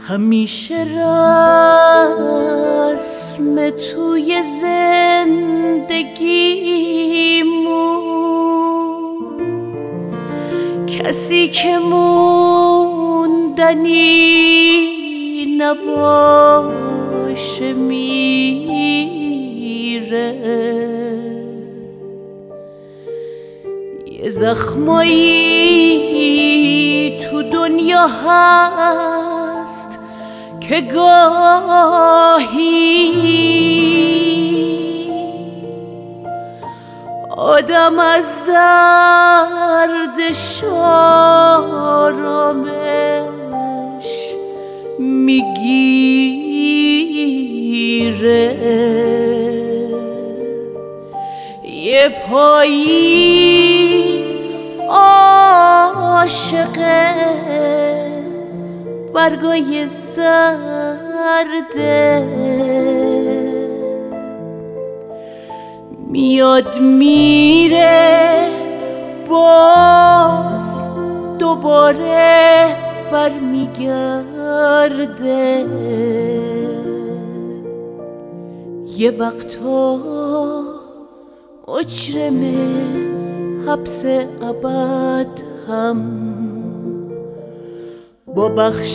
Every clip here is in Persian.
همیشه رسم توی زندگیمون، کسی که موندنی نباشه میره. یه زخمایی تو دنیا هست که گاهی آدم از دردش آرامش میگیره. یه پاییز عاشقه برگای زرده، میاد میره باز دوباره برمیگرده. یه وقتا اجرمه حبس ابد هم با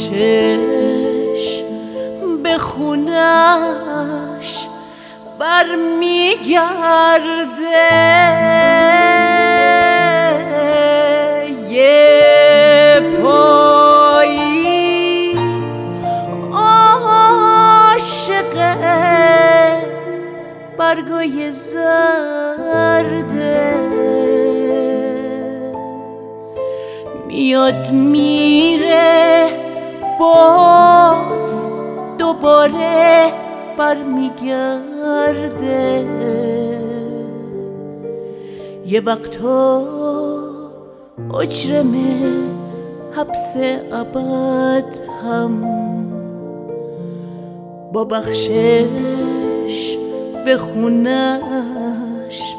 بخشش به خونش برمیگرده. یه پاییز عاشقه برگای زرده، میاد میره باز دوباره برمیگرده. یه وقتا اجرمه حبس ابد هم با بخشش به خونش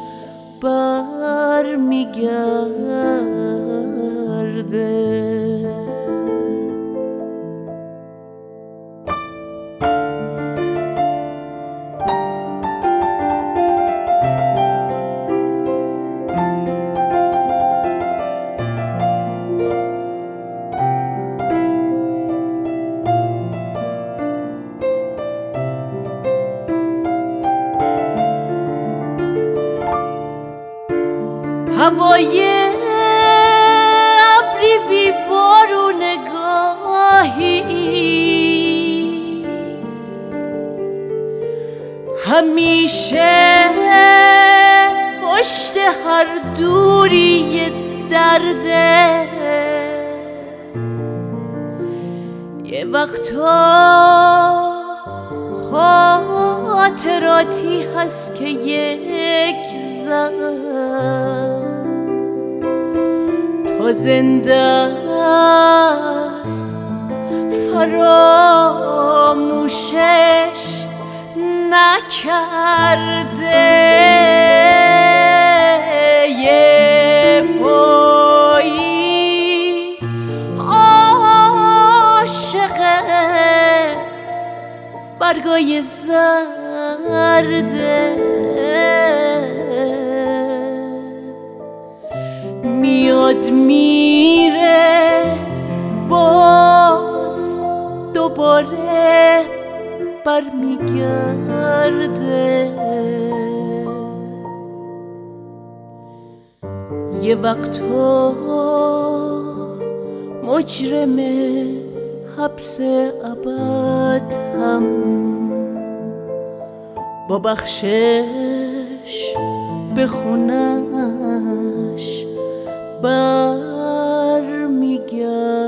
برمیگرده. هوای ابری بی بارون گاهی همیشه پشت هر دوری درده. یه وقتا خاطراتی هست که یک زن تا زنده است فراموشش نکرده. یه پاییز عاشقه برگای زرده، میاد میره باز دوباره برمیگرده. یه وقتا مجرمه حبس ابد هم با بخشش به خونش برمیگرده.